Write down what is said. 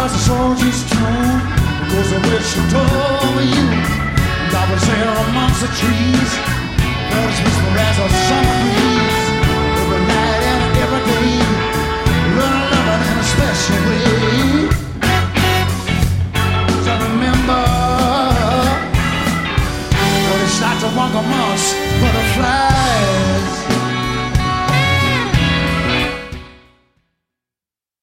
was a soldier's tune, goes a wish she told you. And I was there amongst the trees, felt as whisper as a summer breeze. Every night and every day, learn loving in a special way. I remember when it started to walk amongst butterflies.